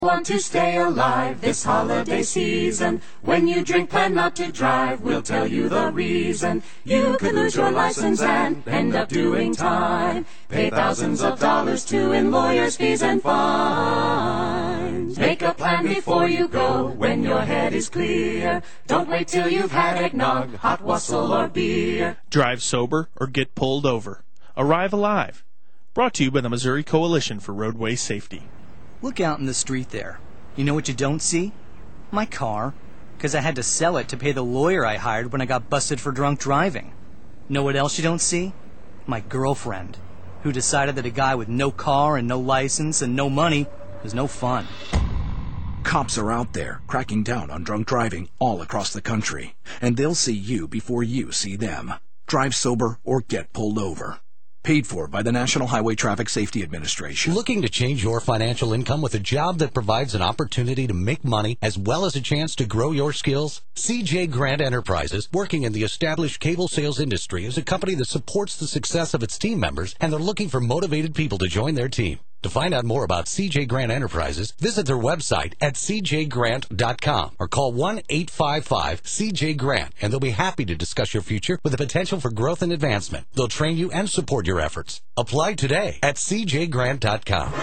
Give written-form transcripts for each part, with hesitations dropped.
Want to stay alive this holiday season. When you drink, plan not to drive. We'll tell you the reason. You could lose your license and end up doing time. Pay thousands of dollars to in lawyers' fees and fines. Make a plan before you go when your head is clear. Don't wait till you've had eggnog, hot wassail, or beer. Drive sober or get pulled over. Arrive alive. Brought to you by the Missouri Coalition for Roadway Safety. Look out in the street there. You know what you don't see? My car. Because I had to sell it to pay the lawyer I hired when I got busted for drunk driving. Know what else you don't see? My girlfriend, who decided that a guy with no car and no license and no money was no fun. Cops are out there, cracking down on drunk driving all across the country. And they'll see you before you see them. Drive sober or get pulled over. Paid for by the National Highway Traffic Safety Administration. Looking to change your financial income with a job that provides an opportunity to make money as well as a chance to grow your skills? CJ Grant Enterprises, working in the established cable sales industry, is a company that supports the success of its team members, and they're looking for motivated people to join their team. To find out more about CJ Grant Enterprises, visit their website at cjgrant.com or call 1-855-CJ-GRANT, and they'll be happy to discuss your future with the potential for growth and advancement. They'll train you and support your efforts. Apply today at cjgrant.com.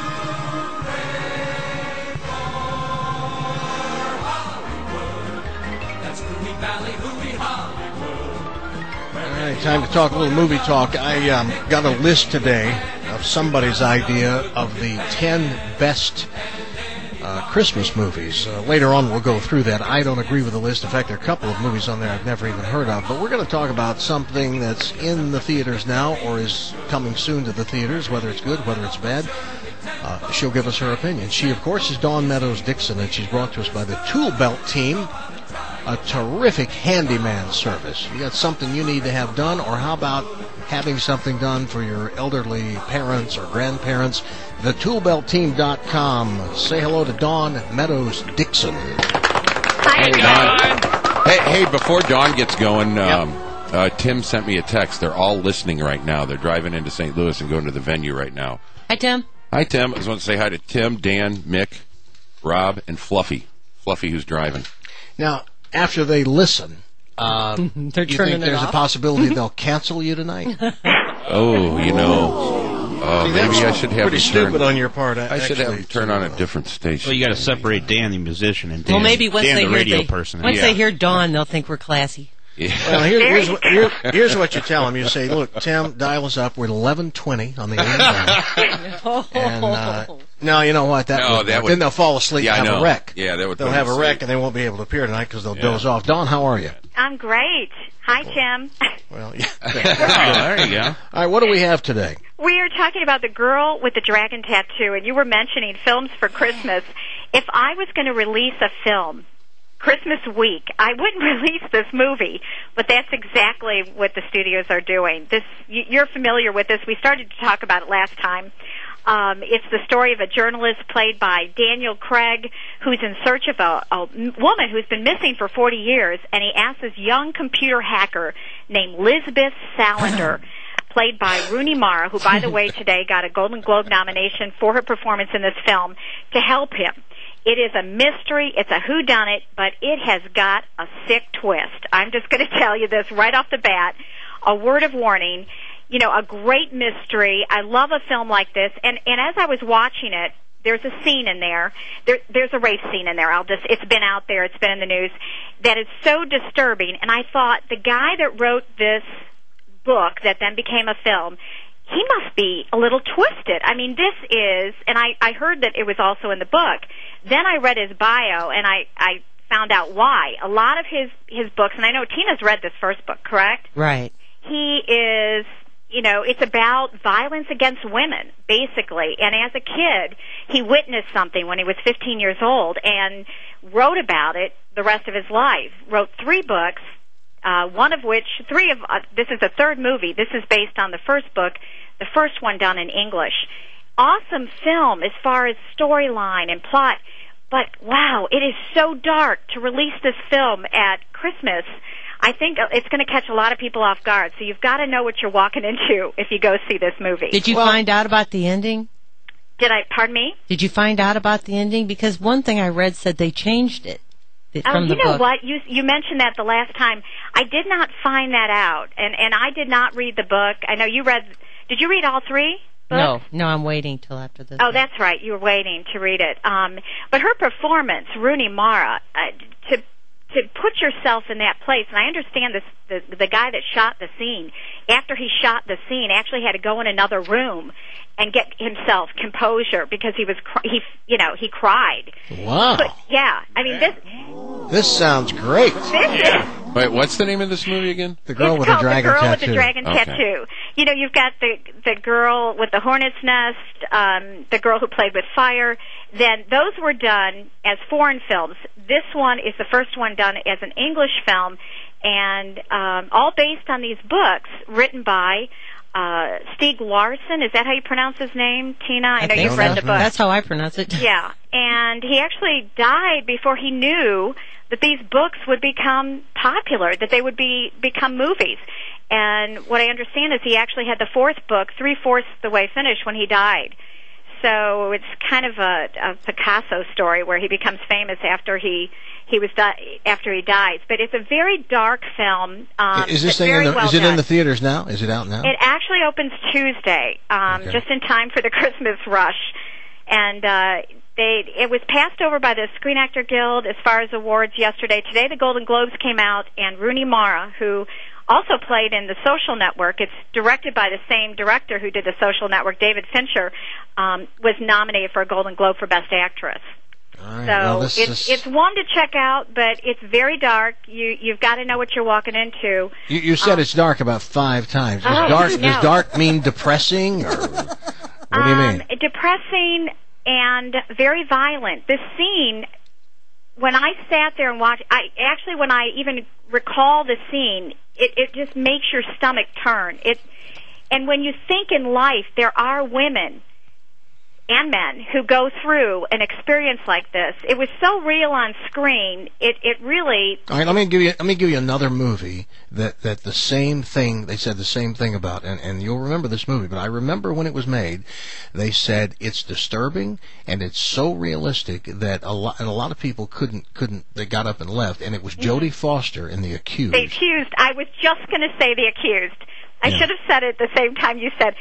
All right, time to talk a little movie talk. I got a list today of somebody's idea of the 10 best Christmas movies. Later on, we'll go through that. I don't agree with the list. In fact, there are a couple of movies on there I've never even heard of. But we're going to talk about something that's in the theaters now or is coming soon to the theaters, whether it's good, whether it's bad. She'll give us her opinion. She, of course, is Dawn Meadows Dixon, and she's brought to us by the Tool Belt team, a terrific handyman service. You got something you need to have done, or how about having something done for your elderly parents or grandparents? TheToolBeltTeam.com. Say hello to Dawn Meadows Dixon. Hi, Dawn. Hey, before Dawn gets going, Tim sent me a text. They're all listening right now. They're driving into St. Louis and going to the venue right now. Hi, Tim. Hi, Tim. I just want to say hi to Tim, Dan, Mick, Rob, and Fluffy. Fluffy, who's driving. Now, after they listen, They're you turning think there's it a off. possibility they'll cancel you tonight? Oh, you know. See, Maybe that's I should have pretty him turn. stupid on your part. I should have him turn on a different station. Well, you got to separate Dan, the musician, and Dan, Well, maybe once Dan they the hear radio person. Once they hear Dawn, they'll think we're classy. Yeah. Well, here's what you tell them. You say, look, Tim, dial us up. We're 11:20 on the AM. And no, you know what? Then they'll fall asleep and have a wreck. Yeah, that would. They'll have a wreck and they won't be able to appear tonight because they'll doze off. Dawn, how are you? I'm great. Hi, Tim. Well, yeah. There you go. All right, what do we have today? We are talking about the girl with the dragon tattoo, and you were mentioning films for Christmas. If I was going to release a film Christmas week, I wouldn't release this movie, but that's exactly what the studios are doing. You're familiar with this. We started to talk about it last time. It's the story of a journalist played by Daniel Craig who's in search of a woman who's been missing for 40 years, and he asks this young computer hacker named Lisbeth Salander, played by Rooney Mara, who, by the way, today got a Golden Globe nomination for her performance in this film, to help him. It is a mystery. It's a whodunit, but it has got a sick twist. I'm just going to tell you this right off the bat. A word of warning. You know, a great mystery. I love a film like this. And as I was watching it, there's a scene in there. There's a rape scene in there. It's been out there. It's been in the news. That is so disturbing. And I thought the guy that wrote this book that then became a film, he must be a little twisted. I mean, this is, and I heard that it was also in the book. Then I read his bio, and I found out why. A lot of his books, and I know Tina's read this first book, correct? Right. He is, you know, it's about violence against women, basically. And as a kid, he witnessed something when he was 15 years old and wrote about it the rest of his life. Wrote 3 books, one of which, this is the third movie. This is based on the first book, the first one done in English. Awesome film as far as storyline and plot, but wow, it is so dark to release this film at Christmas. I think it's going to catch a lot of people off guard, so you've got to know what you're walking into if you go see this movie. Did you find out about the ending? Pardon me? Did you find out about the ending? Because one thing I read said they changed it from the book. You know what? You mentioned that the last time. I did not find that out, and I did not read the book. I know you read. Did you read all 3 books? No, I'm waiting till after this. Oh, that's right. You were waiting to read it. But her performance, Rooney Mara, to put yourself in that place, and I understand this. The guy that shot the scene, after he shot the scene, actually had to go in another room and get himself composure because he cried. Wow. But, yeah, I mean this sounds great. Wait, what's the name of this movie again? The Girl with the Dragon Tattoo. The Girl Tattoo. with the Dragon Okay. Tattoo. You know, you've got the girl with the hornet's nest, the girl who played with fire. Then those were done as foreign films. This one is the first one done as an English film, and all based on these books written by Stieg Larsson. Is that how you pronounce his name, Tina? I know you've read the book. That's how I pronounce it. Yeah, and he actually died before he knew that these books would become popular, that they would become movies. And what I understand is he actually had the 4th book 3/4 the way finished when he died. So it's kind of a Picasso story where he becomes famous after he dies. But it's a very dark film. Is this thing is it in the theaters now? Is it out now? It actually opens Tuesday, just in time for the Christmas rush. And it was passed over by the Screen Actor Guild as far as awards yesterday. Today the Golden Globes came out, and Rooney Mara, who also played in The Social Network, it's directed by the same director who did The Social Network, David Fincher, was nominated for a Golden Globe for Best Actress. Right, so well, it's one to check out, but it's very dark. You've got to know what you're walking into. You said it's dark about 5 times. Does dark mean depressing, or what do you mean? Depressing and very violent. This scene, when I sat there and watched, when I even recall the scene, it just makes your stomach turn. And when you think in life, there are women and men who go through an experience like this. It was so real on screen. It really. All right, let me give you another movie that the same thing they said the same thing about, and you'll remember this movie. But I remember when it was made, they said it's disturbing and it's so realistic that a lot of people couldn't. They got up and left, and it was Jodie Foster in The Accused. The Accused. I was just going to say The Accused. I should have said it the same time you said.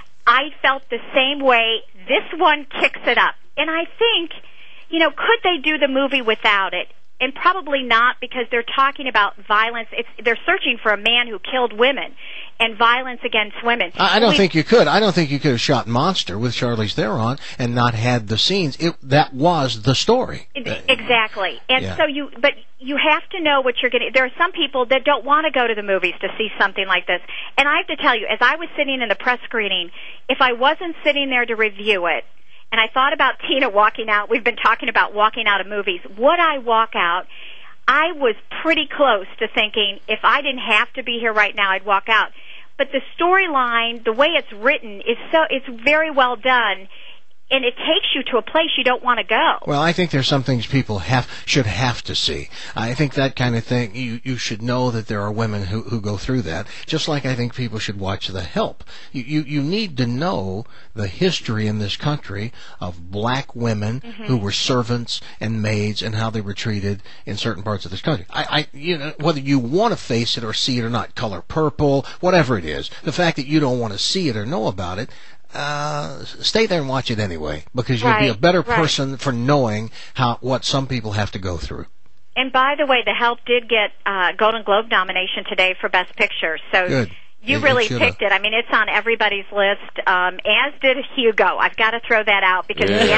I felt the same way. This one kicks it up. And I think, could they do the movie without it? And probably not, because they're talking about violence. They're searching for a man who killed women and violence against women. I don't think you could. I don't think you could have shot Monster with Charlize Theron and not had the scenes. That was the story. Exactly. And so but you have to know what you're getting. There are some people that don't want to go to the movies to see something like this. And I have to tell you, as I was sitting in the press screening, if I wasn't sitting there to review it, and I thought about Tina walking out, we've been talking about walking out of movies, would I walk out? I was pretty close to thinking, if I didn't have to be here right now, I'd walk out. But the storyline, the way it's written, it's very well done. And it takes you to a place you don't want to go. Well, I think there's some things people should have to see. I think that kind of thing, you should know that there are women who go through that, just like I think people should watch The Help. You need to know the history in this country of black women who were servants and maids and how they were treated in certain parts of this country. Whether you want to face it or see it or not, Color Purple, whatever it is, the fact that you don't want to see it or know about it, stay there and watch it anyway, because you'll be a better person for knowing what some people have to go through. And by the way, The Help did get Golden Globe nomination today for Best Picture. So good. You really picked it. I mean, it's on everybody's list, as did Hugo. I've got to throw that out because Hugo.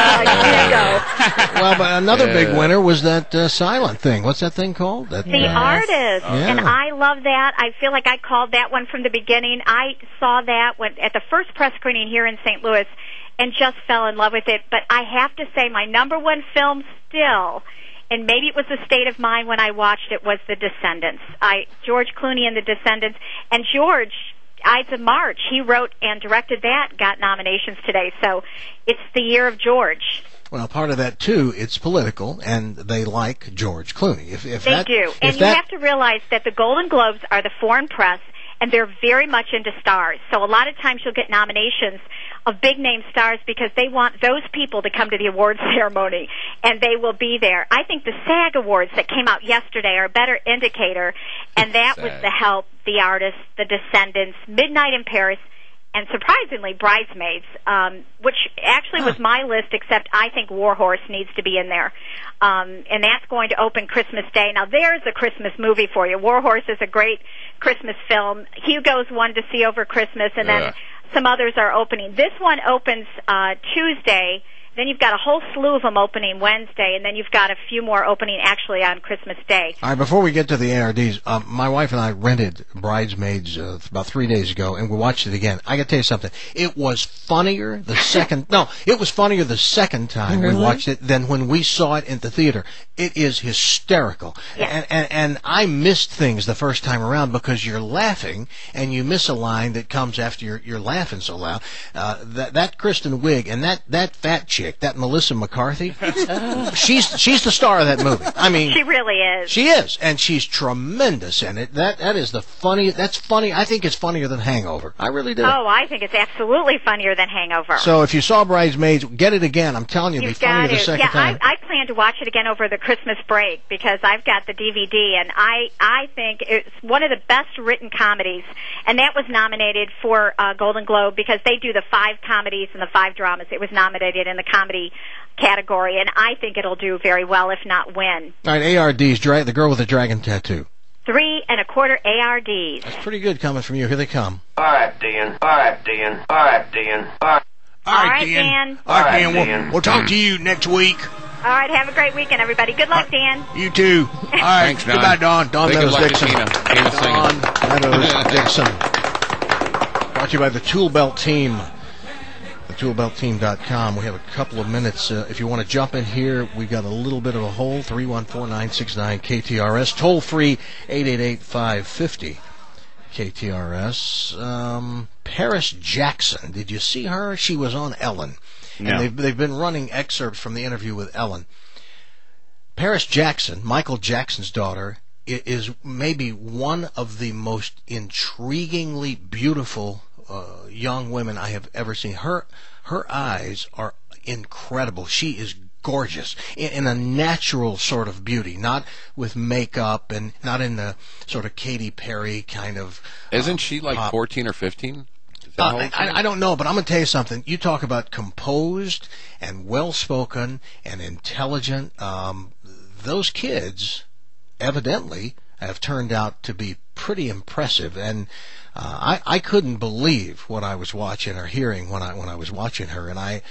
Well, but another big winner was that silent thing. What's that thing called? The Artist. And I love that. I feel like I called that one from the beginning. I saw that at the first press screening here in St. Louis and just fell in love with it. But I have to say my number one film still, and maybe it was the state of mind when I watched it, was The Descendants. George Clooney and The Descendants. And George, Ides of March, he wrote and directed that, got nominations today. So it's the year of George. Well, part of that, too, it's political, and they like George Clooney. They do. And you have to realize that the Golden Globes are the foreign press, and they're very much into stars. So a lot of times you'll get nominations of big-name stars because they want those people to come to the awards ceremony, and they will be there. I think the SAG Awards that came out yesterday are a better indicator, and that was The Help, The Artist, The Descendants, Midnight in Paris, and surprisingly, Bridesmaids, which actually was my list, except I think War Horse needs to be in there. And that's going to open Christmas Day. Now, there's a Christmas movie for you. War Horse is a great Christmas film. Hugo's one to see over Christmas, and then some others are opening. This one opens Tuesday. Then you've got a whole slew of them opening Wednesday, and then you've got a few more opening actually on Christmas Day. All right, before we get to the ARDs, my wife and I rented Bridesmaids about 3 days ago, and we watched it again. I got to tell you something. It was funnier the second. No, it was funnier the second time we watched it than when we saw it in the theater. It is hysterical, and I missed things the first time around because you're laughing and you miss a line that comes after you're laughing so loud. That Kristen Wiig and that fat chick, that Melissa McCarthy, she's the star of that movie. I mean, she really is. She is, and she's tremendous in it. That is the funny. That's funny. I think it's funnier than Hangover. I really do. Oh, I think it's absolutely funnier than Hangover. So if you saw Bridesmaids, get it again. I'm telling you, it'll be funnier the second time. I plan to watch it again over the Christmas break because I've got the DVD, and I think it's one of the best written comedies, and that was nominated for Golden Globe because they do the 5 comedies and the 5 dramas. It was nominated in the comedy category, and I think it'll do very well, if not win. All right, ARDs, The Girl with the Dragon Tattoo. 3 1/4 ARDs. That's pretty good coming from you. Here they come. All right, Dan. All right, Dan. All right, Dan. All right, Dan. All right, Dan. We'll talk to you next week. All right, have a great weekend, everybody. Good luck, Dan. You too. All right, thanks, Don. Goodbye, Don. Don Meadows Dixon. Don Meadows Dixon. Brought to you by the Tool Belt Team. TheToolBeltTeam.com. We have a couple of minutes. If you want to jump in here, we've got a little bit of a hole. 314-969-KTRS. Toll free 888-550 KTRS. Paris Jackson. Did you see her? She was on Ellen. No. And they've been running excerpts from the interview with Ellen. Paris Jackson, Michael Jackson's daughter, is maybe one of the most intriguingly beautiful young women I have ever seen. Her eyes are incredible. She is gorgeous in a natural sort of beauty, not with makeup and not in the sort of Katy Perry kind of. Isn't she like pop. 14 or 15? I don't know, but I'm going to tell you something. You talk about composed and well-spoken and intelligent. Those kids evidently have turned out to be pretty impressive, and I couldn't believe what I was watching or hearing when I was watching her, and I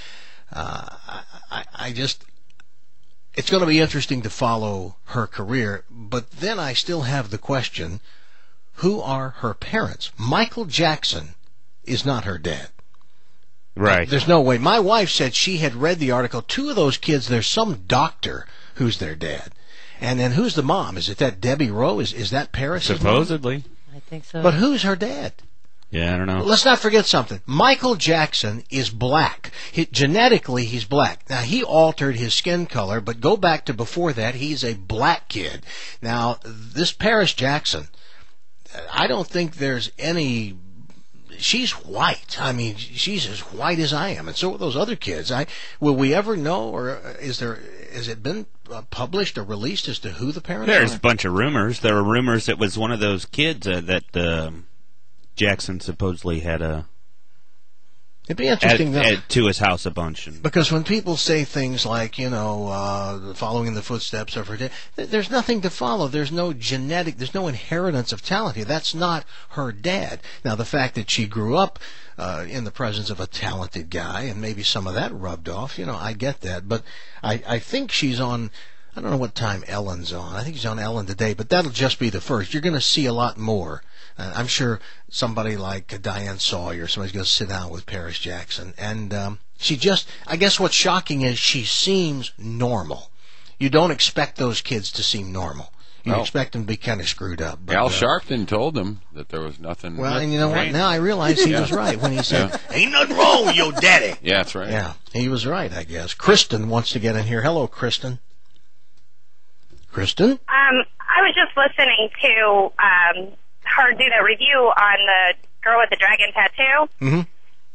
just, it's going to be interesting to follow her career. But then I still have the question: who are her parents? Michael Jackson is not her dad. Right. There's no way. My wife said she had read the article. 2 of those kids, there's some doctor who's their dad. And then who's the mom? Is it that Debbie Rowe? Is that Paris? Supposedly. I think so. But who's her dad? Yeah, I don't know. Let's not forget something. Michael Jackson is black. Genetically, he's black. Now, he altered his skin color, but go back to before that, he's a black kid. Now, this Paris Jackson, I don't think there's any... She's white. I mean, she's as white as I am, and so are those other kids. Will we ever know, or has it been published or released as to who the parents are? There's a bunch of rumors. There were rumors it was one of those kids that Jackson supposedly had It'd be interesting to his house a bunch. Because when people say things like, following the footsteps of her dad, there's nothing to follow. There's no there's no inheritance of talent here. That's not her dad. Now, the fact that she grew up in the presence of a talented guy, and maybe some of that rubbed off, I get that. But I think she's on, I don't know what time Ellen's on. I think she's on Ellen today, but that'll just be the first. You're going to see a lot more. I'm sure somebody like Diane Sawyer, somebody's going to sit down with Paris Jackson. And she just, I guess what's shocking is she seems normal. You don't expect those kids to seem normal. You expect them to be kind of screwed up. But, Al Sharpton told them that there was nothing. Well, and you know what? Now I realize he was right when he said, ain't nothing wrong with your daddy. Yeah, that's right. Yeah, he was right, I guess. Kristen wants to get in here. Hello, Kristen. Kristen? I was just listening to her do that review on the girl with the dragon tattoo. Mm-hmm.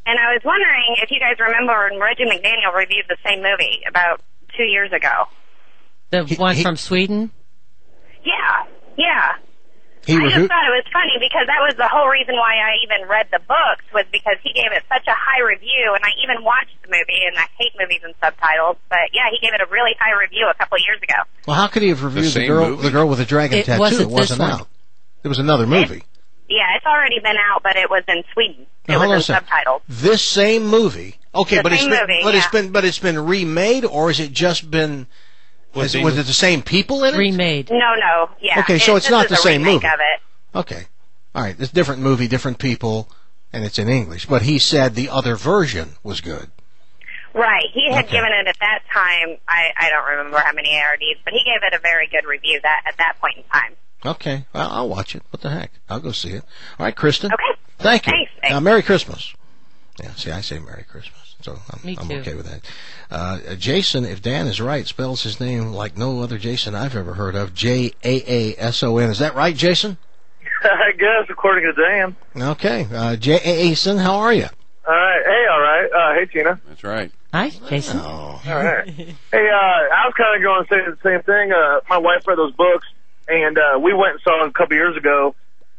And I was wondering if you guys remember when Reggie McDaniel reviewed the same movie about 2 years ago. The one from Sweden? Yeah, yeah. He I just thought it was funny because that was the whole reason why I even read the books, was because he gave it such a high review, and I even watched the movie, and I hate movies and subtitles, but yeah, he gave it a really high review a couple of years ago. Well, how could he have reviewed the girl with the dragon tattoo? It wasn't out. It was another movie. Yeah, it's already been out, but it was in Sweden. Now, it was in subtitles. This same movie, okay, The same movie, it's been remade, or has it just been? Was it the same people in it? Remade. No, yeah. Okay, so it's not the same movie. Of it. Okay, all right. It's a different movie, different people, and it's in English. But he said the other version was good. Right. He had given it at that time. I don't remember how many ARDs, but he gave it a very good review at that point in time. Okay, well, I'll watch it. What the heck? I'll go see it. All right, Kristen. Okay. Thank you. Thanks. Merry Christmas. Yeah, see, I say Merry Christmas, so Me I'm too. okay with that. Jason, if Dan is right, spells his name like no other Jason I've ever heard of, Jaason. Is that right, Jason? I guess, according to Dan. Okay. Jaason, how are you? All right. Hey, all right. Hey, Tina. That's right. Hi, Jason. All right. Hey, I was kind of going to say the same thing. My wife read those books, and we went and saw them a couple years ago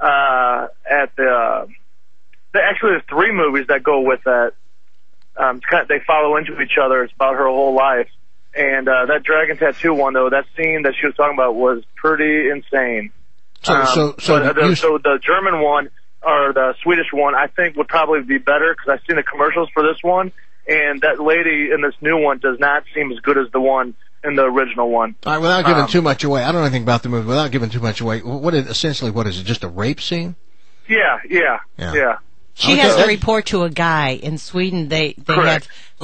at the... Actually, there's 3 movies that go with that. They follow into each other. It's about her whole life. And that dragon tattoo one, though, that scene that she was talking about was pretty insane. So the German one or the Swedish one, I think would probably be better because I've seen the commercials for this one, and that lady in this new one does not seem as good as the one in the original one. All right, without giving too much away, I don't know anything about the movie. Without giving too much away, what is it? Just a rape scene? Yeah. She has to report to a guy in Sweden. They have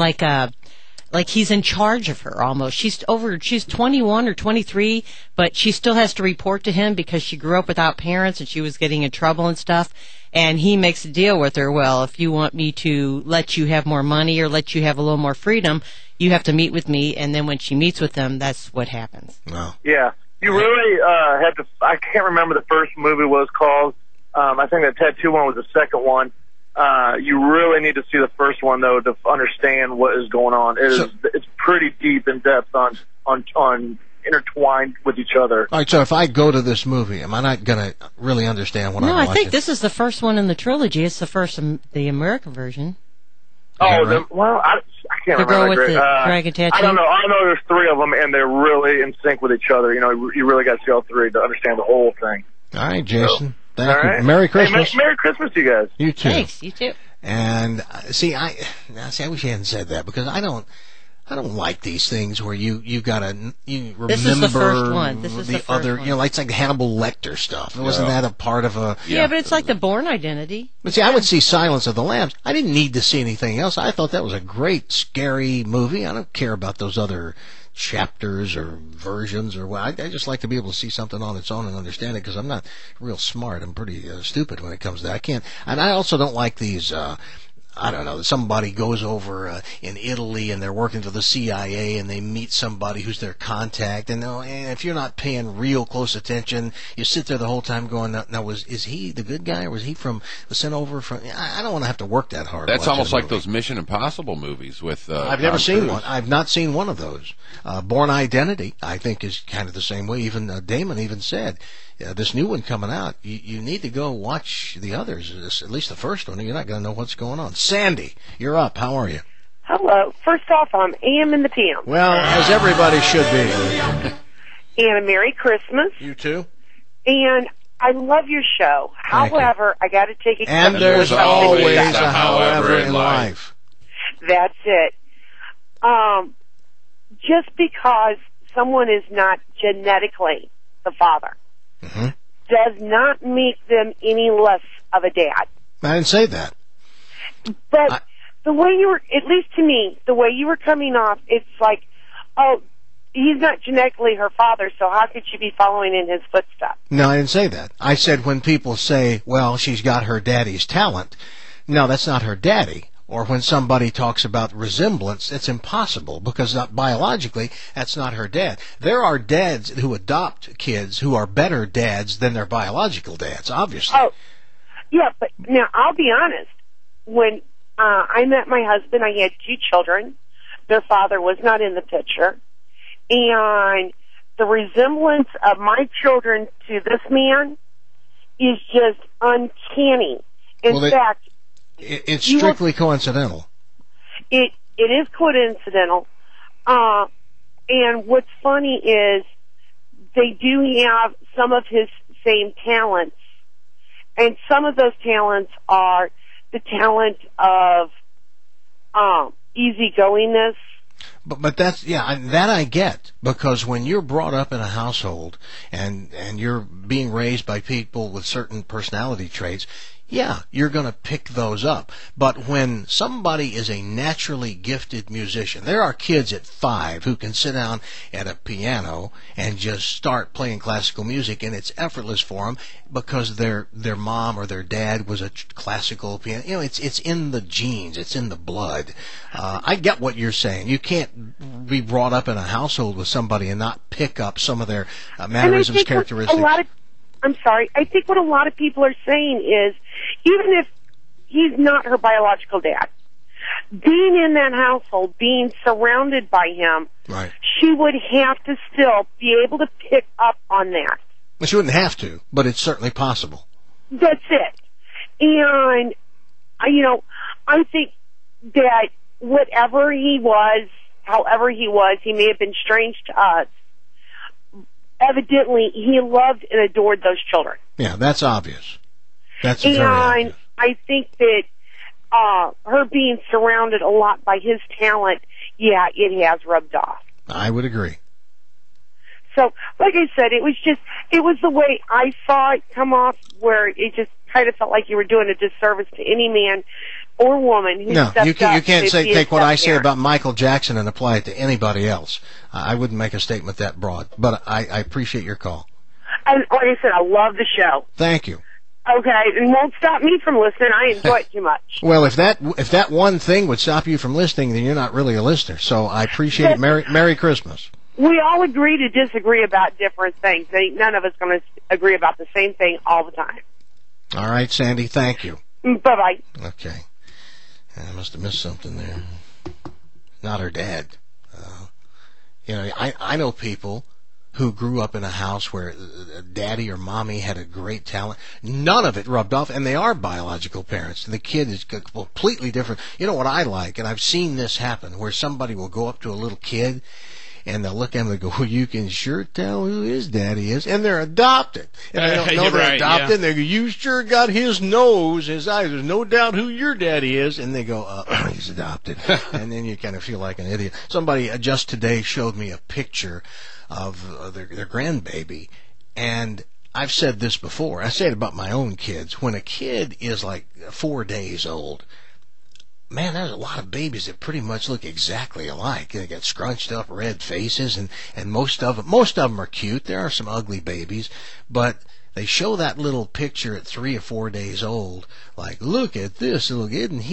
like he's in charge of her almost. She's 21 or 23, but she still has to report to him because she grew up without parents and she was getting in trouble and stuff. And he makes a deal with her. Well, if you want me to let you have more money or let you have a little more freedom, you have to meet with me. And then when she meets with him, that's what happens. Wow. Yeah. You really had to. I can't remember the first movie was called. I think the tattoo one was the second one. You really need to see the first one though to understand what is going on. It's pretty deep in depth on intertwined with each other. All right, so if I go to this movie, am I not going to really understand what I'm watching? No, I think this is the first one in the trilogy. It's the first, the American version. Oh, right? I can't remember. The girl with the dragon tattoo? I don't know. I know there's 3 of them, and they're really in sync with each other. You know, you really got to see all 3 to understand the whole thing. All right, Jason. Thank all you. right. Merry Christmas. Hey, Merry Christmas to you guys. You too. Thanks. You too. And I wish you hadn't said that because I don't like these things where you remember This is the first one. This is the first other, one. like it's like the Hannibal Lecter stuff. Wasn't that a part of a? Yeah, but it's like the Bourne Identity. But see, I would see Silence of the Lambs. I didn't need to see anything else. I thought that was a great, scary movie. I don't care about those other chapters or versions or what. I just like to be able to see something on its own and understand it because I'm not real smart. I'm pretty stupid when it comes to that. I can't, and I also don't like these. I don't know, somebody goes over in Italy and they're working for the CIA and they meet somebody who's their contact, and if you're not paying real close attention, you sit there the whole time going, now is he the good guy or was he was sent over from? I don't want to have to work that hard. That's almost like those Mission Impossible movies with I've never seen Cruise. one. I've not seen one of those. Bourne Identity, I think, is kind of the same way. Even Damon even said, this new one coming out, you need to go watch the others, at least the first one, or you're not going to know what's going on. Sandy, you're up. How are you? Hello. First off, I'm AM in the PM. Well, as everybody should be. And a Merry Christmas. You too. And I love your show. However, I got to take it. And there's always a however in life. That's it. Just because someone is not genetically the father does not make them any less of a dad. I didn't say that. But the way you were, at least to me, the way you were coming off, it's like, oh, he's not genetically her father, so how could she be following in his footsteps? No, I didn't say that. I said when people say, well, she's got her daddy's talent, no, that's not her daddy. Or when somebody talks about resemblance, it's impossible because biologically, that's not her dad. There are dads who adopt kids who are better dads than their biological dads, obviously. Oh, yeah, but now I'll be honest. When I met my husband. I had 2 children. Their father was not in the picture. And the resemblance of my children to this man is just uncanny. In fact, it's strictly coincidental. It is coincidental. And what's funny is they do have some of his same talents. And some of those talents are the talent of easygoingness. But that's, that I get, because when you're brought up in a household and you're being raised by people with certain personality traits, you're going to pick those up. But when somebody is a naturally gifted musician, there are kids at 5 who can sit down at a piano and just start playing classical music, and it's effortless for them because their mom or their dad was a classical piano. It's in the genes, it's in the blood. I get what you're saying. You can't be brought up in a household with somebody and not pick up some of their mannerisms, characteristics. I think what a lot of people are saying is, even if he's not her biological dad, being in that household, being surrounded by him, right, she would have to still be able to pick up on that. Well, she wouldn't have to, but it's certainly possible. That's it. And, I think that whatever he was, however he was, he may have been strange to us. Evidently, he loved and adored those children. Yeah, that's obvious. That's very obvious. I think that her being surrounded a lot by his talent, it has rubbed off. I would agree. So, like I said, it was the way I saw it come off, where it just kind of felt like you were doing a disservice to any man or woman who stepped up. You can't take what I say about Michael Jackson and apply it to anybody else. I wouldn't make a statement that broad, but I appreciate your call. And like I said, I love the show. Thank you. Okay, and won't stop me from listening. I enjoy it too much. Well, if that one thing would stop you from listening, then you're not really a listener. So I appreciate it. Merry Christmas. We all agree to disagree about different things. None of us going to agree about the same thing all the time. All right, Sandy, thank you. Bye-bye. Okay. I must have missed something there. Not her dad. I know people who grew up in a house where daddy or mommy had a great talent. None of it rubbed off, and they are biological parents. The kid is completely different. You know what I like, and I've seen this happen, where somebody will go up to a little kid, and they'll look at him and go, well, you can sure tell who his daddy is. And they're adopted. And they don't know they're adopted. And they go, you sure got his nose, his eyes. There's no doubt who your daddy is. And they go, he's adopted. And then you kind of feel like an idiot. Somebody just today showed me a picture of their grandbaby. And I've said this before. I say it about my own kids. When a kid is like 4 days old, man, there's a lot of babies that pretty much look exactly alike. They got scrunched up red faces, and most of them are cute. There are some ugly babies, but they show that little picture at 3 or 4 days old, like, look at this little kid, and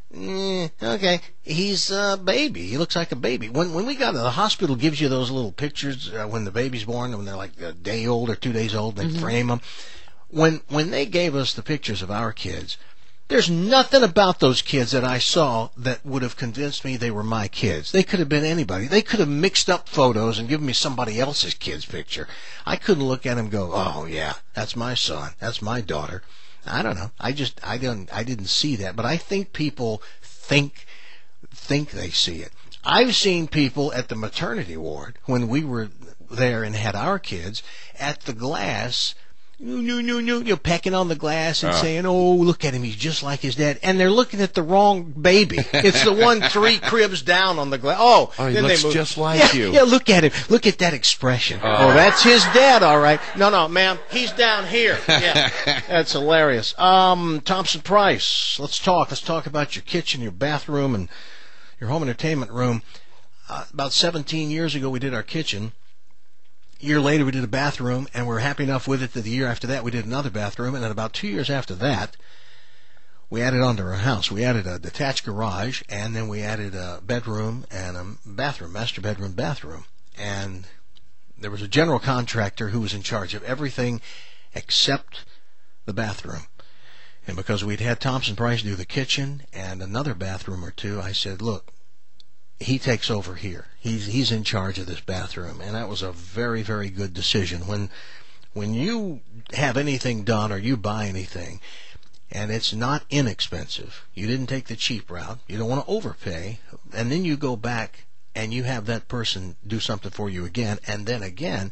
he's a baby. He looks like a baby. When we got to the hospital, gives you those little pictures when the baby's born, when they're like a day old or 2 days old, they frame them. When they gave us the pictures of our kids, there's nothing about those kids that I saw that would have convinced me they were my kids. They could have been anybody. They could have mixed up photos and given me somebody else's kid's picture. I couldn't look at them and go, oh yeah, that's my son, that's my daughter. I don't know. I didn't see that, but I think people think they see it. I've seen people at the maternity ward when we were there and had our kids at the glass. You're pecking on the glass and saying, oh, look at him, he's just like his dad. And they're looking at the wrong baby. It's the one 3 cribs down on the glass. Oh, he then looks they move. just like you. Yeah, look at him. Look at that expression. Oh, that's his dad, all right. No, ma'am, he's down here. Yeah, that's hilarious. Thompson Price, let's talk. Let's talk about your kitchen, your bathroom, and your home entertainment room. About 17 years ago, we did our kitchen. A year later, we did a bathroom, and we were happy enough with it that the year after that, we did another bathroom, and then about 2 years after that, we added onto our house. We added a detached garage, and then we added a bedroom and a bathroom, master bedroom, bathroom. And there was a general contractor who was in charge of everything except the bathroom. And because we'd had Thompson Price do the kitchen and another bathroom or two, I said, look, he takes over here. He's in charge of this bathroom. And that was a very, very good decision. When you have anything done or you buy anything, and it's not inexpensive, you didn't take the cheap route, you don't want to overpay, and then you go back and you have that person do something for you again, and then again,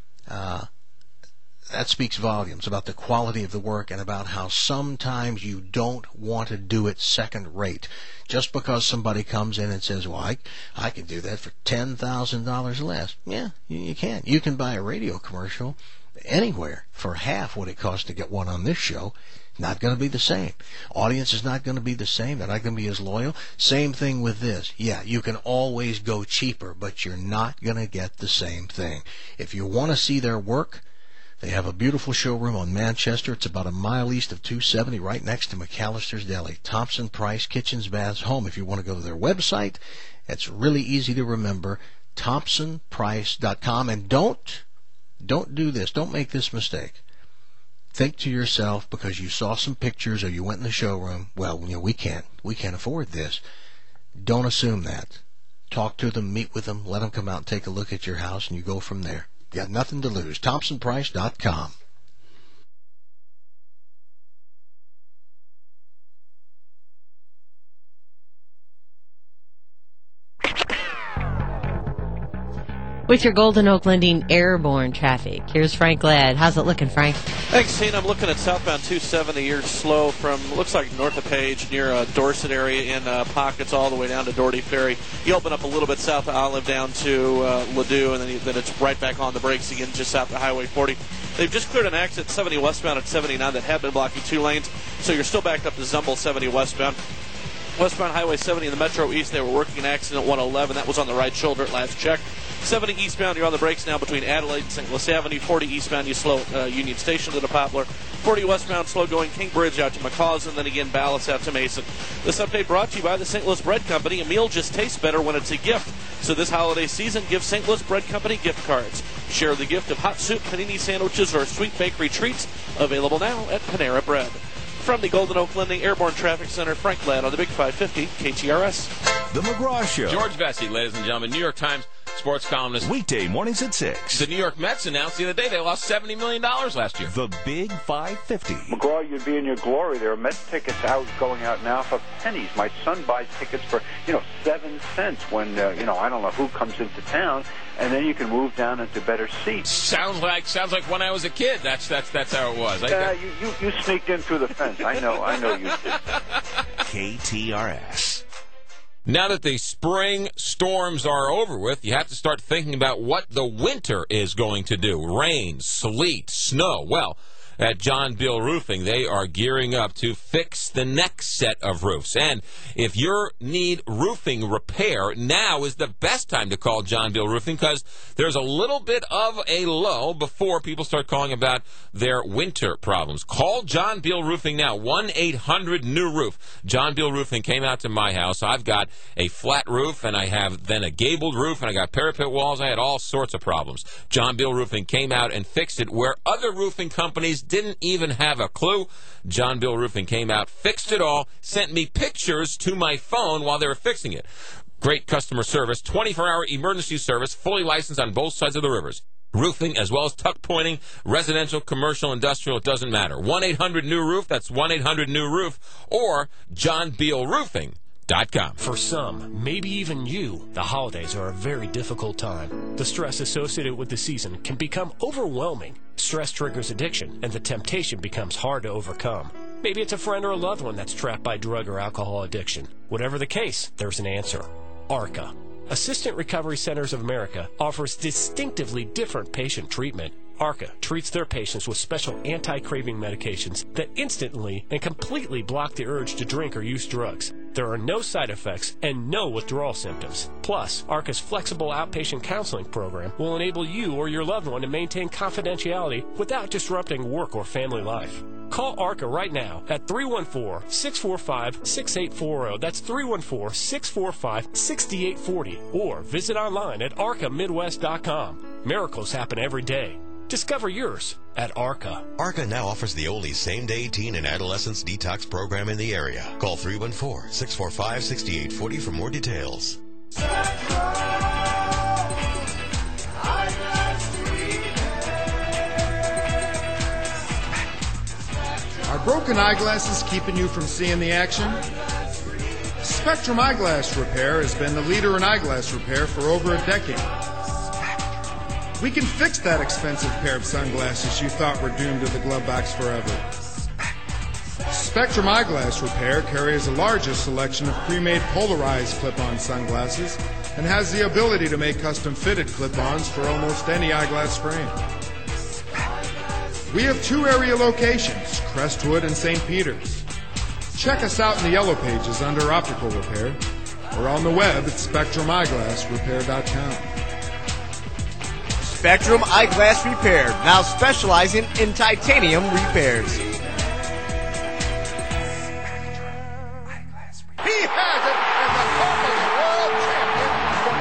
that speaks volumes about the quality of the work and about how sometimes you don't want to do it second rate. Just because somebody comes in and says, well, I can do that for $10,000 less. Yeah, you can. You can buy a radio commercial anywhere for half what it costs to get one on this show. Not going to be the same. Audience is not going to be the same. They're not going to be as loyal. Same thing with this. Yeah, you can always go cheaper, but you're not going to get the same thing. If you want to see their work, they have a beautiful showroom on Manchester. It's about a mile east of 270, right next to McAllister's Deli. Thompson Price Kitchens, Baths, Home. If you want to go to their website, it's really easy to remember, thompsonprice.com. And don't do this. Don't make this mistake. Think to yourself, because you saw some pictures or you went in the showroom, well, we can't afford this. Don't assume that. Talk to them, meet with them, let them come out and take a look at your house, and you go from there. You got nothing to lose. ThompsonPrice.com. With your Golden Oak Lending airborne traffic, here's Frank Ladd. How's it looking, Frank? Thanks, Tina. I'm looking at southbound 270. You're slow from, looks like north of Page near Dorset area in pockets all the way down to Doherty Ferry. You open up a little bit south of Olive down to Ladue, and then it's right back on the brakes again just south of Highway 40. They've just cleared an exit 70 westbound at 79 that had been blocking 2 lanes, so you're still backed up to Zumble 70 westbound. Westbound Highway 70 in the Metro East, they were working an accident at 111. That was on the right shoulder at last check. 70 eastbound, you're on the brakes now between Adelaide and St. Louis Avenue. 40 eastbound, you slow Union Station to the Poplar. 40 westbound, slow going King Bridge out to McCaws, and then again Ballas out to Mason. This update brought to you by the St. Louis Bread Company. A meal just tastes better when it's a gift. So this holiday season, give St. Louis Bread Company gift cards. Share the gift of hot soup, panini sandwiches, or sweet bakery treats. Available now at Panera Bread. From the Golden Oak Lending Airborne Traffic Center, Frank Ladd on the Big 550 KTRS. The McGraw Show. George Vesey, ladies and gentlemen, New York Times sports columnist. Weekday mornings at 6. The New York Mets announced the other day they lost $70 million last year. The Big 550. McGraw, you'd be in your glory. There are Mets tickets going out now for pennies. My son buys tickets for, 7 cents when, I don't know who comes into town, and then you can move down into better seats. Sounds like when I was a kid. That's how it was. You sneaked in through the fence. I know you did. KTRS. Now that the spring storms are over with, you have to start thinking about what the winter is going to do. Rain, sleet, snow. Well, at John Bill Roofing, they are gearing up to fix the next set of roofs. And if you need roofing repair, now is the best time to call John Bill Roofing, because there's a little bit of a lull before people start calling about their winter problems. Call John Bill Roofing now, 1-800-NEW-ROOF. John Bill Roofing came out to my house. I've got a flat roof, and I have then a gabled roof, and I got parapet walls. I had all sorts of problems. John Bill Roofing came out and fixed it where other roofing companies didn't even have a clue. John Bill Roofing came out, fixed it all, sent me pictures to my phone while they were fixing it. Great customer service, 24-hour emergency service, fully licensed on both sides of the rivers. Roofing as well as tuck pointing, residential, commercial, industrial, it doesn't matter. 1-800-NEW-ROOF, that's 1-800-NEW-ROOF, or johnbillroofing.com. For some, maybe even you, the holidays are a very difficult time. The stress associated with the season can become overwhelming. Stress triggers addiction, and the temptation becomes hard to overcome. Maybe it's a friend or a loved one that's trapped by drug or alcohol addiction. Whatever the case, there's an answer. ARCA. Assistant Recovery Centers of America offers distinctively different patient treatment. ARCA treats their patients with special anti-craving medications that instantly and completely block the urge to drink or use drugs. There are no side effects and no withdrawal symptoms. Plus, ARCA's flexible outpatient counseling program will enable you or your loved one to maintain confidentiality without disrupting work or family life. Call ARCA right now at 314-645-6840. That's 314-645-6840. Or visit online at arcamidwest.com. Miracles happen every day. Discover yours at ARCA. ARCA now offers the only same-day teen and adolescents detox program in the area. Call 314-645-6840 for more details. Are broken eyeglasses keeping you from seeing the action? Spectrum Eyeglass Repair has been the leader in eyeglass repair for over a decade. We can fix that expensive pair of sunglasses you thought were doomed to the glove box forever. Spectrum Eyeglass Repair carries the largest selection of pre-made polarized clip-on sunglasses and has the ability to make custom-fitted clip-ons for almost any eyeglass frame. We have 2 area locations, Crestwood and St. Peter's. Check us out in the Yellow Pages under Optical Repair or on the web at SpectrumEyeglassRepair.com. Spectrum Eyeglass Repair, now specializing in titanium repairs. He has it as the Cardinals World Champion for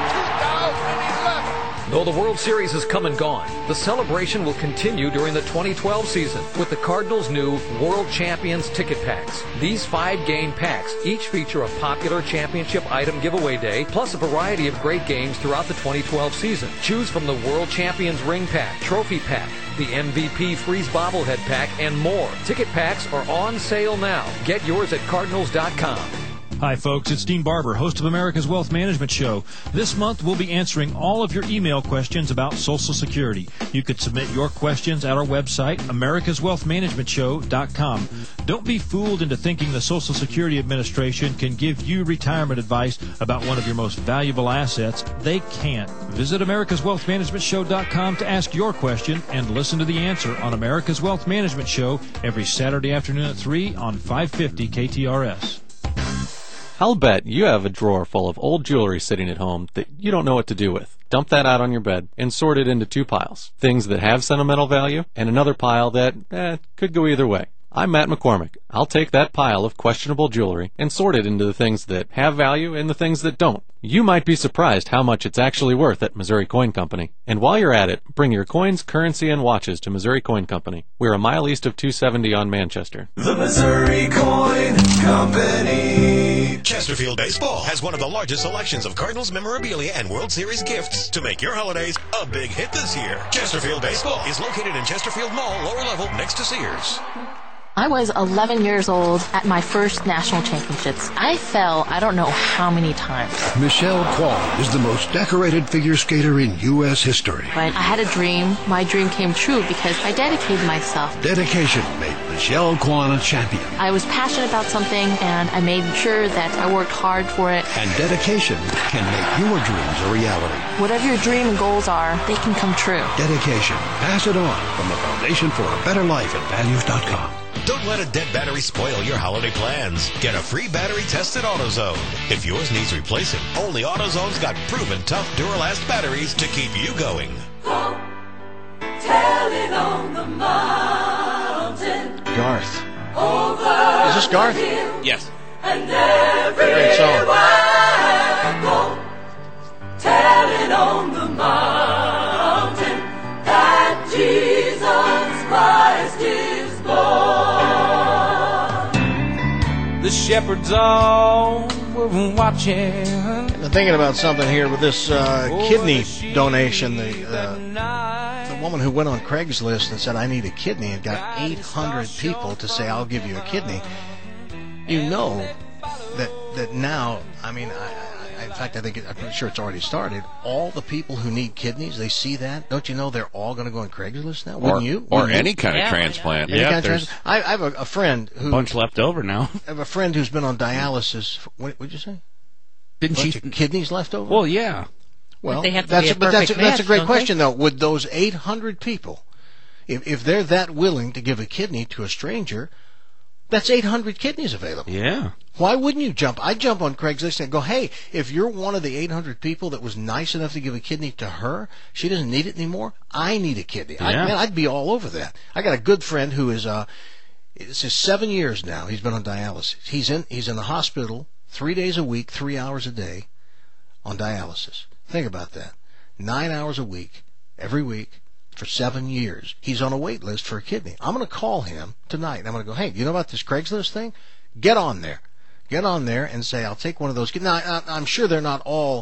2011. Though the World Series has come and gone, the celebration will continue during the 2012 season with the Cardinals' new World Champions ticket packs. These 5-game packs each feature a popular championship item giveaway day, plus a variety of great games throughout the 2012 season. Choose from the World Champions ring pack, trophy pack, the MVP Freeze bobblehead pack, and more. Ticket packs are on sale now. Get yours at Cardinals.com. Hi, folks. It's Dean Barber, host of America's Wealth Management Show. This month, we'll be answering all of your email questions about Social Security. You could submit your questions at our website, americaswealthmanagementshow.com. Don't be fooled into thinking the Social Security Administration can give you retirement advice about one of your most valuable assets. They can't. Visit americaswealthmanagementshow.com to ask your question and listen to the answer on America's Wealth Management Show every Saturday afternoon at 3 on 550 KTRS. I'll bet you have a drawer full of old jewelry sitting at home that you don't know what to do with. Dump that out on your bed and sort it into 2 piles. Things that have sentimental value and another pile that could go either way. I'm Matt McCormick. I'll take that pile of questionable jewelry and sort it into the things that have value and the things that don't. You might be surprised how much it's actually worth at Missouri Coin Company. And while you're at it, bring your coins, currency, and watches to Missouri Coin Company. We're a mile east of 270 on Manchester. The Missouri Coin Company. Chesterfield Baseball has one of the largest selections of Cardinals memorabilia and World Series gifts to make your holidays a big hit this year. Chesterfield Baseball is located in Chesterfield Mall, lower level, next to Sears. I was 11 years old at my first national championships. I fell I don't know how many times. Michelle Kwan is the most decorated figure skater in U.S. history. But I had a dream. My dream came true because I dedicated myself. Dedication made Michelle Kwan a champion. I was passionate about something, and I made sure that I worked hard for it. And dedication can make your dreams a reality. Whatever your dream and goals are, they can come true. Dedication. Pass it on from the Foundation for a Better Life at values.com. Don't let a dead battery spoil your holiday plans. Get a free battery test at AutoZone. If yours needs replacing, only AutoZone's got proven tough Duralast batteries to keep you going. Tell it on the mountain. Garth. Over Is this Garth? Yes. And Great song. Tell it on the mountain that Jesus Christ is born. The shepherds all were watching. I'm thinking about something here with this kidney donation. The woman who went on Craigslist and said, I need a kidney, and got 800 people to say, I'll give you a kidney. You know that now, I mean, in fact, I'm pretty sure it's already started. All the people who need kidneys, they see that. Don't you know they're all going to go on Craigslist now? Wouldn't you? Or any kind of transplant. Yeah, I have a friend who... bunch left over now. I have a friend who's been on dialysis. What did you say? Didn't she... kidneys left over? Well, yeah. Well, they have to be a perfect that's a match, great question, though. Would those 800 people, if they're that willing to give a kidney to a stranger, that's 800 kidneys available. Yeah. Why wouldn't you jump? I'd jump on Craigslist and go, hey, if you're one of the 800 people that was nice enough to give a kidney to her, she doesn't need it anymore, I need a kidney. Yeah. I'd be all over that. I got a good friend who is, this is 7 years now he's been on dialysis. He's in the hospital 3 days a week, 3 hours a day on dialysis. Think about that. 9 hours a week, every week, for 7 years. He's on a wait list for a kidney. I'm going to call him tonight. I'm going to go, hey, you know about this Craigslist thing? Get on there. Get on there and say, I'll take one of those. Now, I'm sure they're not all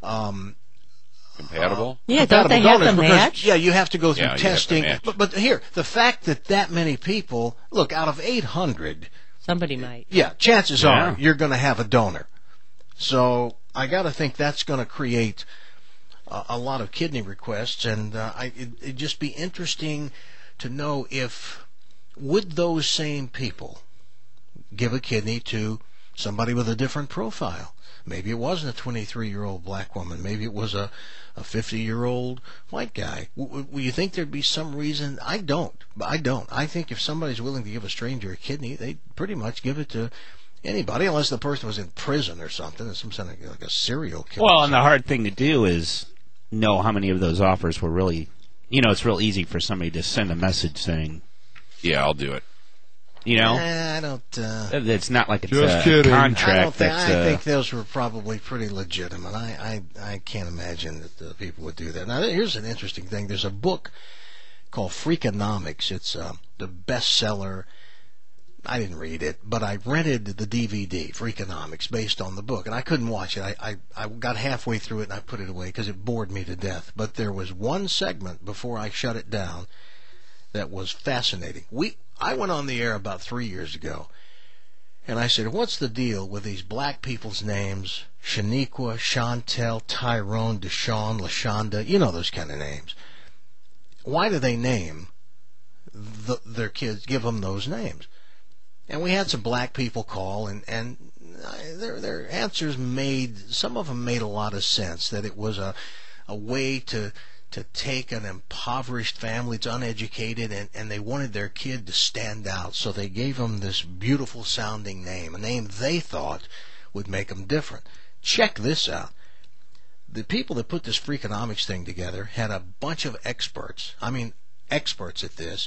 compatible. Yeah, don't they have to match? Yeah, you have to go through Yeah, testing. you have to match. But here, the fact that many people, look, out of 800, somebody might. Yeah, chances are you're going to have a donor. So I got to think that's going to create a lot of kidney requests, and it'd just be interesting to know if would those same people give a kidney to somebody with a different profile. Maybe it wasn't a 23-year-old black woman. Maybe it was a 50-year-old white guy. Will you think there'd be some reason? I don't. I think if somebody's willing to give a stranger a kidney, they'd pretty much give it to anybody, unless the person was in prison or something, some kind of like a serial killer. Well, and the hard thing to do is know how many of those offers were really, it's real easy for somebody to send a message saying, yeah, I'll do it. I don't. It's not like it's just a contract. I think those were probably pretty legitimate. I can't imagine that people would do that. Now, here's an interesting thing. There's a book called Freakonomics. It's the bestseller. I didn't read it, but I rented the DVD, Freakonomics, based on the book, and I couldn't watch it. I got halfway through it and I put it away because it bored me to death. But there was one segment before I shut it down that was fascinating. I went on the air about 3 years ago, and I said, what's the deal with these black people's names, Shaniqua, Chantel, Tyrone, Deshaun, LaShonda, those kind of names. Why do they name their kids, give them those names? And we had some black people call, and their answers some of them made a lot of sense, that it was a way to take an impoverished family, it's uneducated, and they wanted their kid to stand out, so they gave them this beautiful sounding name, a name they thought would make them different. Check this out. The people that put this Freakonomics thing together had a bunch of experts at this,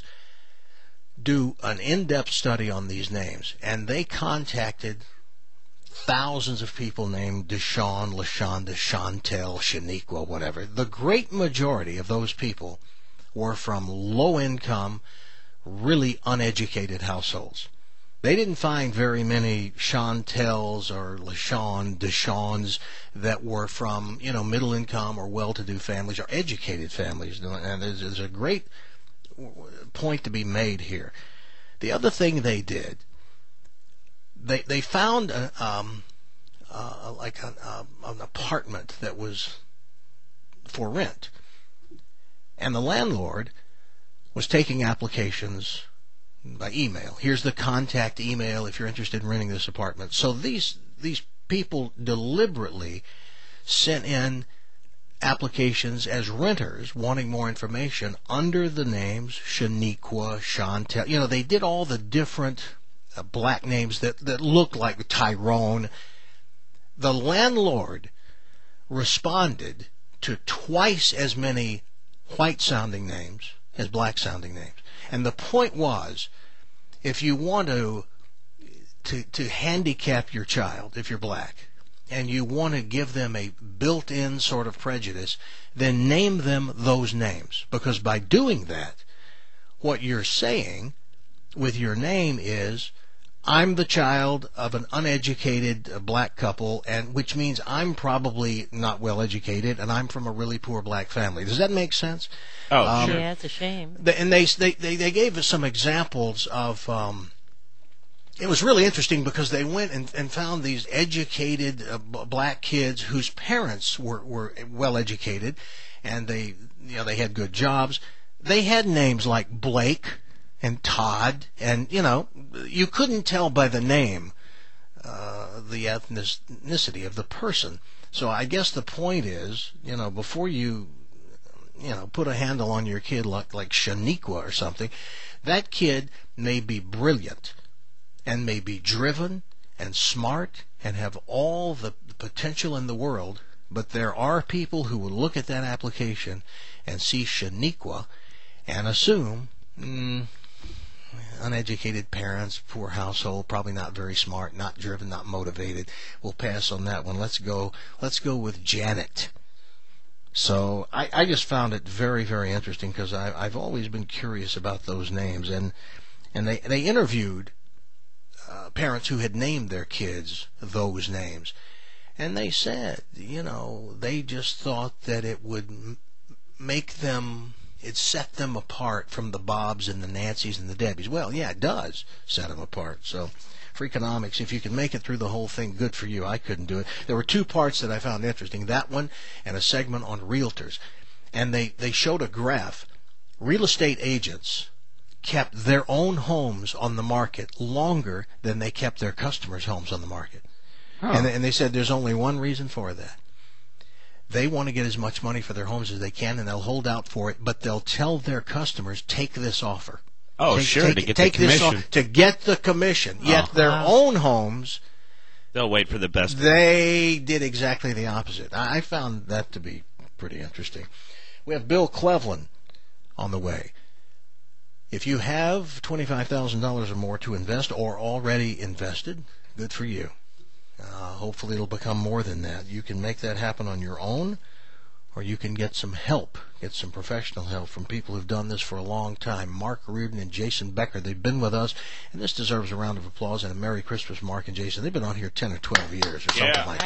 do an in-depth study on these names, and they contacted thousands of people named Deshaun, LaShonda, Chantel, Shaniqua, whatever. The great majority of those people were from low-income, really uneducated households. They didn't find very many Chantels or Deshauns that were from, middle-income or well-to-do families or educated families. And there's a great point to be made here. The other thing they did, they found an apartment that was for rent, and the landlord was taking applications by email. Here's the contact email if you're interested in renting this apartment. So these people deliberately sent in applications as renters wanting more information under the names Shaniqua, Chantel. They did all the different black names that looked like Tyrone. The landlord responded to twice as many white-sounding names as black-sounding names. And the point was, if you want to handicap your child, if you're black, and you want to give them a built-in sort of prejudice, then name them those names. Because by doing that, what you're saying with your name is, I'm the child of an uneducated black couple, and which means I'm probably not well educated, and I'm from a really poor black family. Does that make sense? Oh, sure. Yeah, it's a shame. And they gave us some examples of. It was really interesting because they went and found these educated black kids whose parents were well educated, and they had good jobs. They had names like Blake and Todd, and you couldn't tell by the name the ethnicity of the person. So I guess the point is, before you put a handle on your kid like Shaniqua or something, that kid may be brilliant and may be driven and smart and have all the potential in the world, but there are people who will look at that application and see Shaniqua and assume uneducated parents, poor household, probably not very smart, not driven, not motivated. We'll pass on that one. Let's go with Janet. So I just found it very, very interesting because I've always been curious about those names. And they interviewed parents who had named their kids those names. And they said, they just thought that it would it set them apart from the Bobs and the Nancys and the Debbies. Well, yeah, it does set them apart. So, Freakonomics, if you can make it through the whole thing, good for you. I couldn't do it. There were 2 parts that I found interesting, that one and a segment on realtors. And they showed a graph. Real estate agents kept their own homes on the market longer than they kept their customers' homes on the market. Oh. And they said there's only one reason for that. They want to get as much money for their homes as they can, and they'll hold out for it, but they'll tell their customers, take this offer. Oh, to get the commission. To get the commission. Yet their own homes, they'll wait for the best. They did exactly the opposite. I found that to be pretty interesting. We have Bill Cleveland on the way. If you have $25,000 or more to invest or already invested, good for you. Hopefully it'll become more than that. You can make that happen on your own, or you can get some help, get some professional help from people who've done this for a long time. Mark Reardon and Jason Becker, they've been with us, and this deserves a round of applause and a Merry Christmas, Mark and Jason. They've been on here 10 or 12 years or something like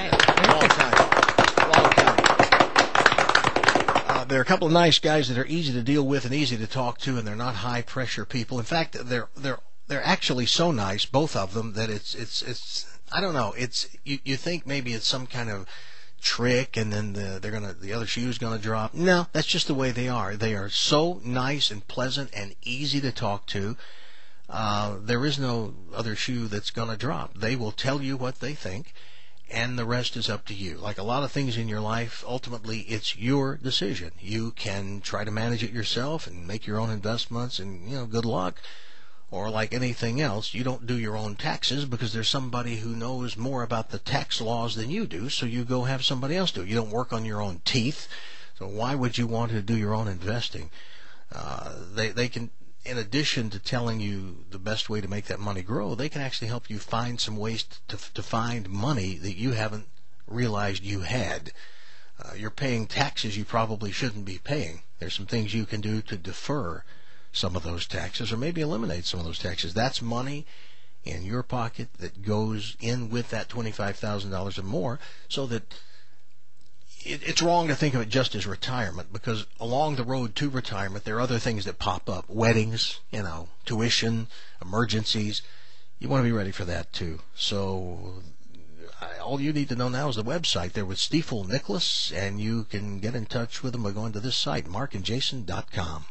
that. Long time. There are a couple of nice guys that are easy to deal with and easy to talk to, and they're not high-pressure people. In fact, they're actually so nice, both of them, that it's I don't know. It's you think maybe it's some kind of trick, and then the other shoe's gonna drop. No, that's just the way they are. They are so nice and pleasant and easy to talk to. There is no other shoe that's gonna drop. They will tell you what they think, and the rest is up to you. Like a lot of things in your life, ultimately it's your decision. You can try to manage it yourself and make your own investments, and good luck. Or like anything else, you don't do your own taxes because there's somebody who knows more about the tax laws than you do, so you go have somebody else do it. You don't work on your own teeth, so why would you want to do your own investing? They can, in addition to telling you the best way to make that money grow, they can actually help you find some ways to find money that you haven't realized you had. You're paying taxes you probably shouldn't be paying. There's some things you can do to defer some of those taxes, or maybe eliminate some of those taxes. That's money in your pocket that goes in with that $25,000 or more, so that it's wrong to think of it just as retirement, because along the road to retirement there are other things that pop up. Weddings, tuition, emergencies. You want to be ready for that too. So all you need to know now is the website. They're with Stiefel Nicholas, and you can get in touch with them by going to this site, markandjason.com.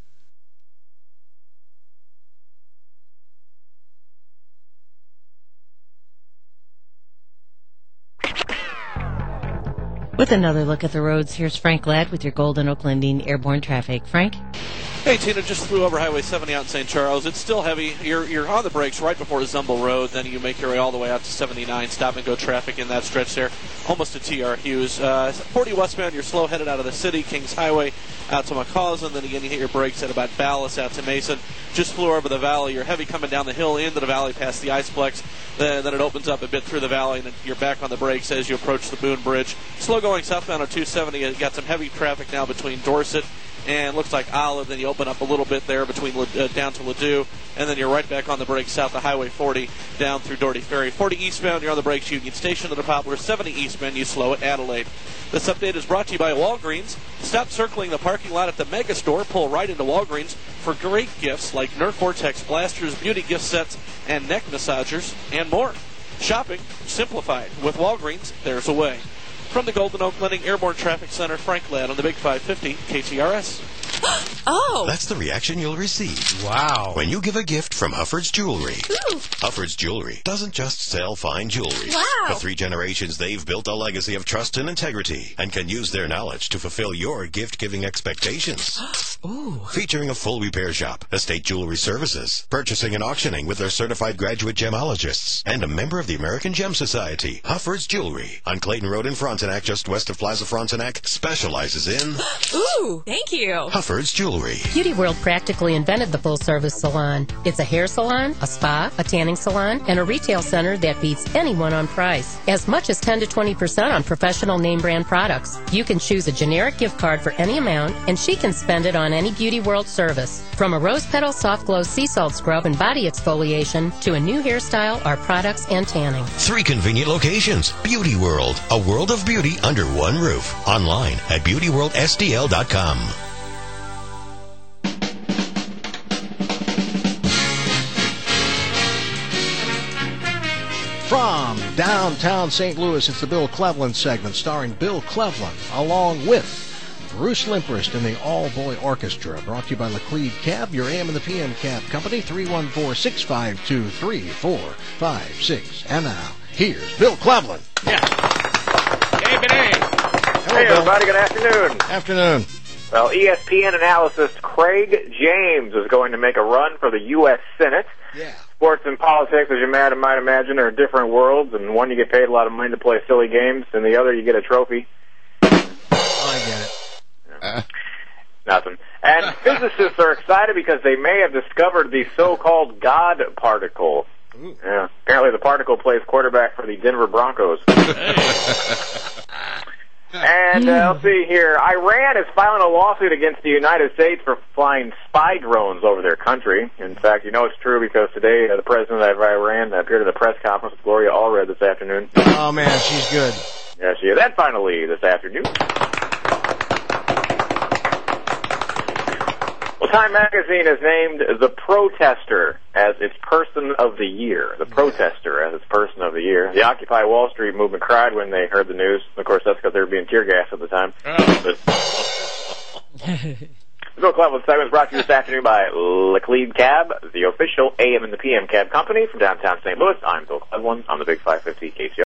With another look at the roads, here's Frank Ladd with your Golden Oak Lending Airborne Traffic. Frank? Hey, Tina, just flew over Highway 70 out in St. Charles. It's still heavy. You're on the brakes right before Zumble Road. Then you make your way all the way out to 79. Stop-and-go traffic in that stretch there, almost to T.R. Hughes. 40 westbound, you're slow headed out of the city. Kings Highway out to McCausland. Then again, you hit your brakes at about Ballas out to Mason. Just flew over the valley. You're heavy coming down the hill into the valley past the Iceplex. Then it opens up a bit through the valley, and you're back on the brakes as you approach the Boone Bridge. Slow going southbound on 270. You got some heavy traffic now between Dorset and looks like Olive. Then you open up a little bit there between down to Ladue, and then you're right back on the brakes south of Highway 40 down through Doherty Ferry. 40 eastbound, you're on the brakes, Union Station to the Poplar. 70 eastbound, you slow at Adelaide. This update is brought to you by Walgreens. Stop circling the parking lot at the Mega Store. Pull right into Walgreens for great gifts like Nerf Vortex blasters, beauty gift sets, and neck massagers, and more. Shopping simplified. With Walgreens, there's a way. From the Golden Oak Lending Airborne Traffic Center, Frank Ladd on the Big 550 KTRS. Oh! That's the reaction you'll receive. Wow. When you give a gift from Hufford's Jewelry. Ooh. Hufford's Jewelry doesn't just sell fine jewelry. Wow. For 3 generations, they've built a legacy of trust and integrity and can use their knowledge to fulfill your gift-giving expectations. Ooh. Featuring a full repair shop, estate jewelry services, purchasing and auctioning with their certified graduate gemologists, and a member of the American Gem Society. Hufford's Jewelry on Clayton Road in Frontenac, just west of Plaza Frontenac, specializes in... Ooh, thank you. Hufford's Jewelry. Beauty World practically invented the full-service salon. It's a hair salon, a spa, a tanning salon, and a retail center that beats anyone on price. As much as 10 to 20% on professional name brand products. You can choose a generic gift card for any amount, and she can spend it on any Beauty World service. From a rose petal soft glow sea salt scrub and body exfoliation to a new hairstyle, our products and tanning. 3 convenient locations. Beauty World, a world of beauty under one roof. Online at beautyworldsdl.com. From downtown St. Louis, it's the Bill Cleveland segment starring Bill Cleveland along with Bruce Limprist and the All-Boy Orchestra. Brought to you by Laclede Cab, your AM and the PM Cab Company, 314-652-3456. And now, here's Bill Cleveland. Yeah. Hey, Hello, hey Bill. everybody, good afternoon. Afternoon. Well, ESPN analyst Craig James is going to make a run for the U.S. Senate. Yeah. Sports and politics, as you might imagine, are different worlds, and one you get paid a lot of money to play silly games, and the other you get a trophy. I get it. Nothing. And physicists are excited because they may have discovered the so-called God particle. Yeah. Apparently the particle plays quarterback for the Denver Broncos. And let's see here. Iran is filing a lawsuit against the United States for flying spy drones over their country. In fact, you know it's true because today the president of Iran appeared at a press conference with Gloria Allred this afternoon. Oh, man, she's good. Yeah, she is. And finally, this afternoon, well, Time Magazine has named The Protester as its Person of the Year. The Protester as its Person of the Year. The Occupy Wall Street movement cried when they heard the news. Of course, that's because they were being tear gassed at the time. But the Bill Cleveland segment is brought to you this afternoon by Laclede Cab, the official AM and the PM cab company from downtown St. Louis. I'm Bill Cleveland on the Big 550 KCR.